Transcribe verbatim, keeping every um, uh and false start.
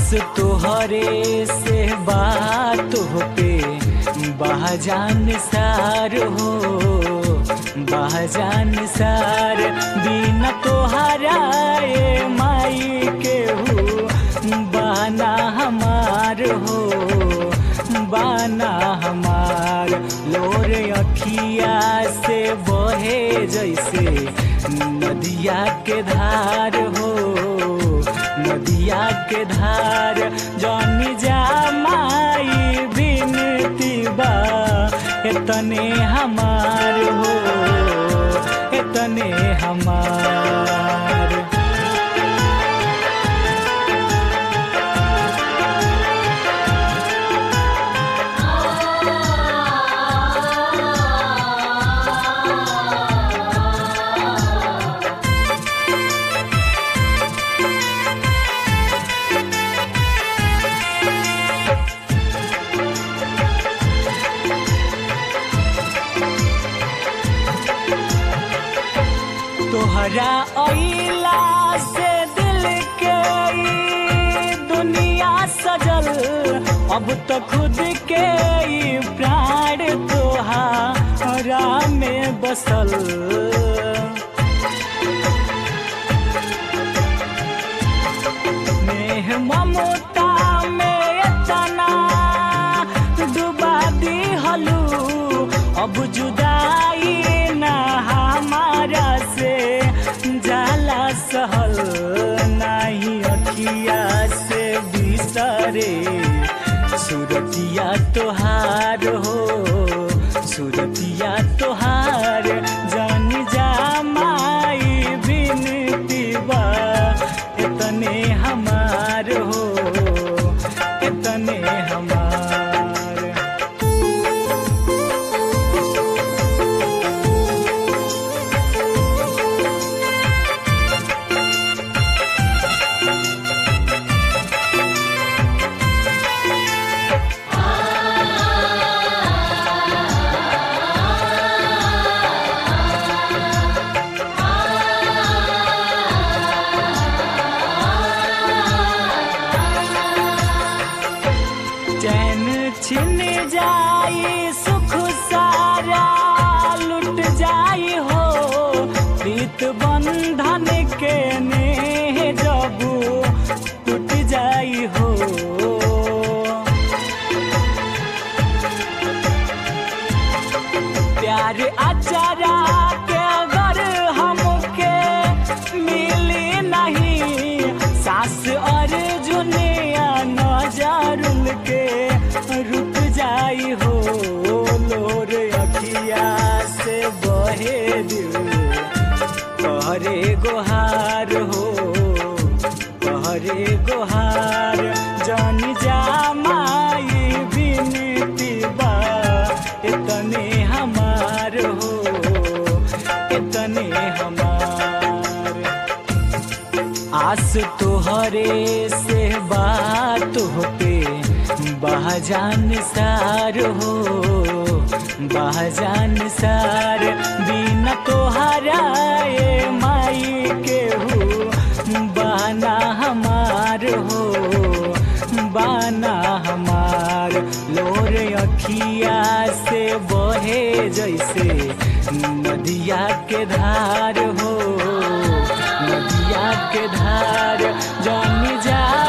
आस तोहरे से बात हो पे बहजान सार हो, बहजान सार बिना तोहरा ए माई के हो बाना हमार हो, बाना हमार। लोर अखिया से बहे जैसे नदिया के धार हो, नदिया के धार। जानी जा माई बिनती बा एतने हमार हो, एतने हमार। तोहरा अइला से दिल के दुनिया सजल, अब तो खुद के प्राण तोहरा में बसल। नेह ममता में इतना डुबा दी हलू, अब जुदाई ना हमारा से जाला सहल। नाही अखिया से बिसरे सूरतिया तोहार हो, सूरतिया तोहार। जान जा माई बिनती बा एतने हमार हो, एतने हमार। चैन छिन जाई सुख सारा लुट जाई हो, प्रीत बंधन के नेह जबू टूट जाई हो। प्यार अचारा के अगर हमके मिली नहीं, सास और जुनिया नजरुल के रुक जाई हो। लोर अखिया से बहे दिल तोहरे गोहार हो, तोहरे गोहार। जान जा माई बिनती बा एतने हमार हो, एतने हमार। आस तोहरे से बात हो पे बहजान सार हो, बहजान सार बिना तोहरा ए माई के हो बाना हमार हो, बाना हमार। लोर अखिया से बहे जैसे नदिया के धार हो, नदिया के धार। जानी जा